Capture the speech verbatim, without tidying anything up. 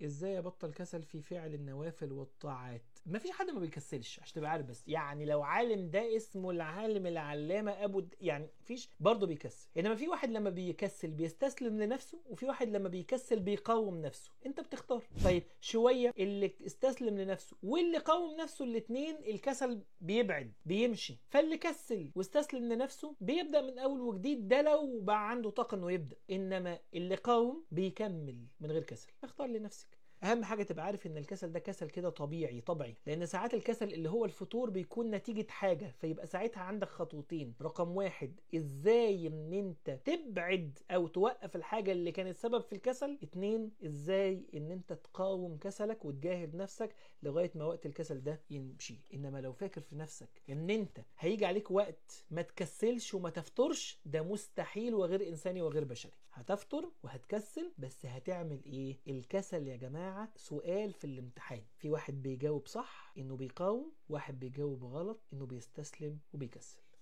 ازاي ابطل كسل في فعل النوافل والطاعات؟ مفيش حد ما بيكسلش عشان تبقى عارف، بس يعني لو عالم ده اسمه العالم العلامه ابو د... يعني مفيش برضه بيكسل. انما في واحد لما بيكسل بيستسلم لنفسه، وفي واحد لما بيكسل بيقاوم نفسه. انت بتختار. طيب شويه اللي استسلم لنفسه واللي قاوم نفسه، الاثنين الكسل بيبعد بيمشي. فاللي كسل واستسلم لنفسه بيبدا من اول وجديد، ده لو بقى عنده طاقه انه يبدا. انما اللي قاوم بيكمل من غير كسل. اختار لنفسك. اهم حاجه تبقى عارف ان الكسل ده كسل كده طبيعي طبيعي، لان ساعات الكسل اللي هو الفتور بيكون نتيجه حاجه، فيبقى ساعتها عندك خطوتين. رقم واحد، ازاي ان انت تبعد او توقف الحاجه اللي كانت سبب في الكسل. اتنين، ازاي ان انت تقاوم كسلك وتجاهد نفسك لغايه ما وقت الكسل ده يمشي. انما لو فاكر في نفسك ان انت هيجي عليك وقت ما تكسلش وما تفترش، ده مستحيل وغير انساني وغير بشري. هتفتر وهتكسل، بس هتعمل ايه؟ الكسل يا جماعه سؤال في الامتحان. في واحد بيجاوب صح انه بيقاوم، واحد بيجاوب غلط انه بيستسلم وبيكسل.